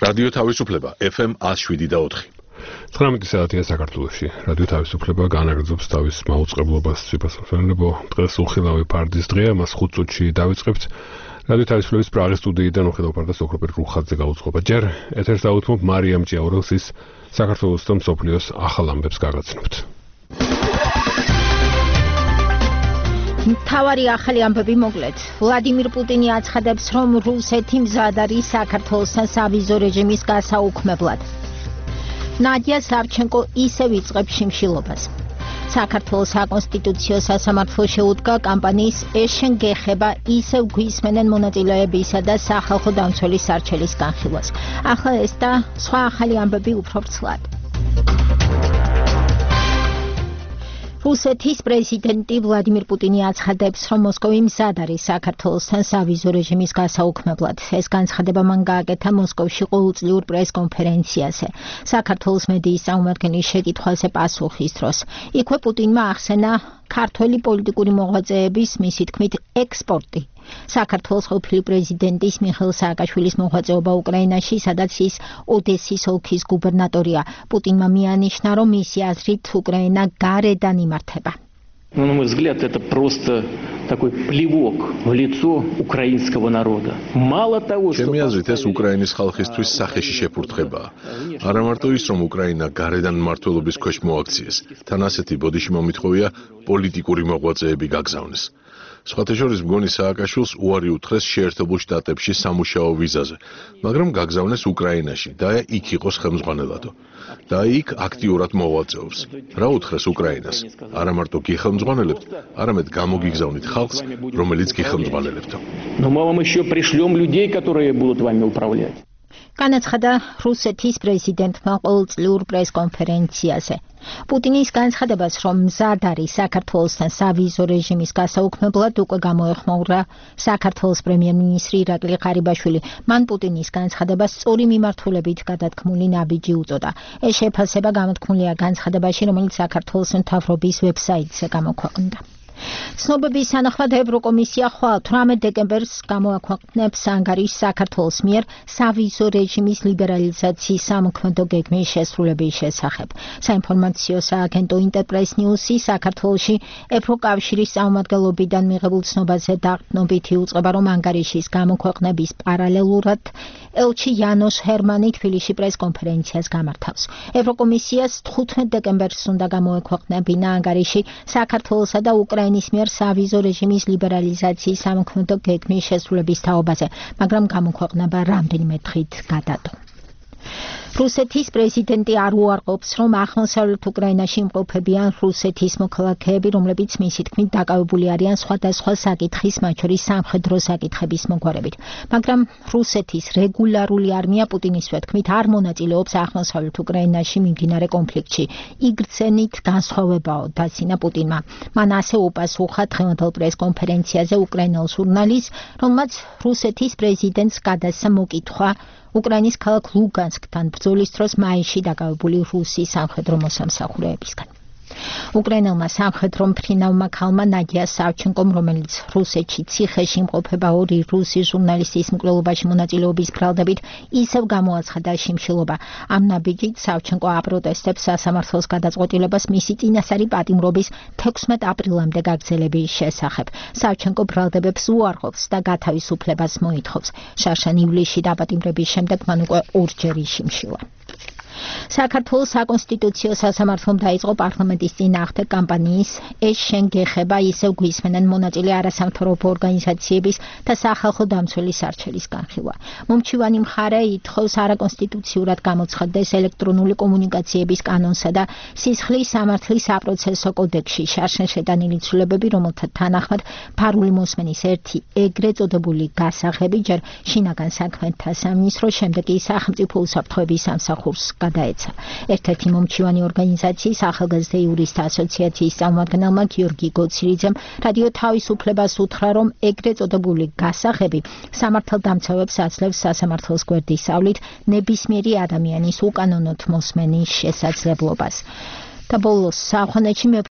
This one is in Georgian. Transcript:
რადიო თავისუფლება FM 107.4. 19 საათია საქართველოში. რადიო თავისუფლება განაგრძობს თავის მაუწყებლობას ციფროსფეროებო. დღეს უხილავი ფარდის დღეა, მას 5 წუთში დავიწყებთ. რადიო თავისუფლების პრაღის სტუდიიდან უხილავ ფარდას ოქროპერ რუხაძე გაუძღობა. ჯერ ეთერს დაუთმობ მარიამ ჭიაურელს, ის საქართველოს და მსოფლიოს ახალ ამბებს გაგაცნობთ. მთავარი ახალი ამბები მოკლედ. ვლადიმირ პუტინი აცხადებს, რომ რუსეთი მზად არის საქართველოსთან სავიზო რეჟიმის გასაუქმებლად. ნადია სავჩენკო ისევ იწყებს შიმშილობას. საქართველოს საკონსტიტუციო სასამართლო შეუდგა კამპანიის ეს შენ გეხება ისევ გვისმენენ მონაწილეებისა და სახალხო დამცველის სარჩელის განხილვას. ახლა ეს და სხვა ახალი ამბები უფრო ვრცლად. რუსეთის პრეზიდენტი ვლადიმირ პუტინი აცხადებს, რომ მოსკოვი მზად არის საქართველოსთან სავიზო რეჟიმის გასაუქმებლად. ეს განცხადება მან გააკეთა მოსკოვში ყოველწლიურ პრესკონფერენციაზე. საქართველოს მედიის წარმომადგენლის შეკითხვაზე პასუხის დროს. იქვე პუტინმა ახსენა ქართველი პოლიტიკური მოღვაწეების, მისი თქმით, ექსპორტი. საქართველოს ყოფილი პრეზიდენტის მიხეილ სააკაშვილის მოღვაწეობა უკრაინაში, სადაც ის ოდესის ოლქის გუბერნატორია. პუტინმა მიანიშნა, რომ მისი აზრით უკრაინა გარედან იმართება. На мой взгляд, это просто такой плевок в лицо украинского народа. Мало того, что ჩემი აზრით ეს უკრაინის ხალხისთვის სახეში შეფურთხებაა. არა მარტო ის, რომ უკრაინა გარედან მმართველობის ქვეშ მოაქციეს, თან ასეთი ბოდიში მომითხოვია პოლიტიკური მოღვაწეები გაგზავნეს. სხვათა შორის მგონი სააკაშვილს უარი უთხრეს შეერთებულ შტატებში სამუშაო ვიზაზე, მაგრამ გაგზავნეს უკრაინაში და იქ იყოს ხელმძღვანელადო. და იქ აქტიურად მოღვაწეობს. რა უთხრეს უკრაინას? არა მარტო გიხელმძღვანელებთ, არამედ გამოგიგზავნით ხალხს, რომელიც გიხელმძღვანელებთო. Но мы вам еще пришлем людей, которые будут вами управлять. განაცხადა რუსეთის პრეზიდენტმა ყოველწლიურ პრესკონფერენციაზე. პუტინის განცხადებას, რომ მზად არის საქართველოსთან სავიზო რეჟიმის გასაუქმებლად, უკვე გამოეხმაურა საქართველოს პრემიერ-მინისტრი ირაკლი ღარიბაშვილი. მან პუტინის განცხადებას სწორი მიმართულებით გადათქმული ნაბიჯი უწოდა. ეს შეფასება გამოთქმულია განცხადებაში, რომელიც საქართველოს მთავრობის ვებსაიტზე გამოქვეყნდა. ცნობების თანახმად ევროკომისია ხვალ 18 დეკემბერს გამოაქვეყნებს ანგარიშს საქართველოს მიერ სავიზო რეჟიმის ლიბერალიზაციის სამოქმედო გეგმის შესრულების შესახებ. საინფორმაციო სააგენტო ინტერპრეს ნიუსი საქართველოში ევროკავშირის წარმომადგენლობიდან მიღებულ ცნობაზე დაყრდნობით იუწყება, რომ ანგარიშის გამოქვეყნების პარალელურად ელჩი იანოშ ჰერმანი თბილისში პრესკონფერენციას გამართავს. ევროკომისიას 15 დეკემბერს უნდა გამოექვეყნებინა ანგარიში საქართველოსა და უკრაინის მიერ სავიზო რეჟიმის ლიბერალიზაციის სამოქმედო გეგმის შესრულების თაობაზე, მაგრამ გამოქვეყნება რამდენიმე დღით გადადო. რუსეთის პრეზიდენტი არ უარყოფს, რომ აღმოსავლეთ უკრაინაში იმყოფებიან რუსეთის მოქალაქეები, რომლებიც მისი თქმით დაკავებული არიან სხვადასხვა საკითხის, მათ შორის სამხედრო საკითხების მოგვარებით. მაგრამ რუსეთის რეგულარული არმია პუტინისვე თქმით არ მონაწილეობს აღმოსავლეთ უკრაინაში მიმდინარე კონფლიქტში. იგრძენით განსხვავებაო, დაცინა პუტინმა. მან ასე უპასუხა დღევანდელ პრესკონფერენციაზე უკრაინელ ჟურნალისტს, რომელმაც რუსეთის პრეზიდენტს გადასცა მოკითხვა უკრაინის ქალაქ ლუგანსკთან ბრძოლის დროს მაისში დაკავებული რუსის სამხედრო მოსამსახურეებისგან. უკრაინელმა სამხედრო მფრინავმა ქალმა ნადია სავჩენკომ, რომელიც რუსეთში ციხეში იმყოფება 2 რუსი ჟურნალისტის მკვლელობაში მონაწილეობის ბრალდებით, ისევ გამოაცხადა შიმშილობა. ამ ნაბიჯით სავჩენკო აპროტესტებს სასამართლოს გადაწყვეტილებას მისი წინასწარი პატიმრობის 16 აპრილამდე გაგრძელების შესახებ. სავჩენკო ბრალდებებს უარყოფს და გათავისუფლებას მოითხოვს. შარშან ივლისში დაპატიმრების შემდეგ მან უკვე 2 ჯერ იშიმშილა. საქართველოს საკონსტიტუციო სასამართლომ დაიწყო პარლამენტის წინააღმდეგ კამპანიის ეს შენ გეხება ისევ გვისმენენ მონაწილე არასამთავრობო ორგანიზაციების და სახალხო დამცველის სარჩელის განხილვა. მომჩივანი მხარე ითხოვს არაკონსტიტუციურად გამოცხადდეს ელექტრონული კომუნიკაციების კანონსა და სისხლის სამართლის საპროცესო კოდექსში შარშან შეტანილი ცვლილებები, რომელთა თანახმად ფარული მოსმენის ერთი ეგრეთ წოდებული გასაღები ჯერ შინაგან საქმეთა სამინისტროს, შემდეგ კი სახელმწიფო უსაფრთხოების სამსახურს გადაეცა. ერთ-ერთი მომჩივანი ორგანიზაციის ახალგაზრდა იურისტთა ასოციაციის წარმომადგენელმა გიორგი გოცილიძემ რადიო თავისუფლებას უთხრა, რომ ეგრეთ წოდებული გასაღები სამართალდამცავებს აძლევს სასამართლოს გვერდის სწავლით ნებისმიერი ადამიანის უკანონოდ მოსმენის შესაძლებლობას. და ბოლოს, საფრანგეთში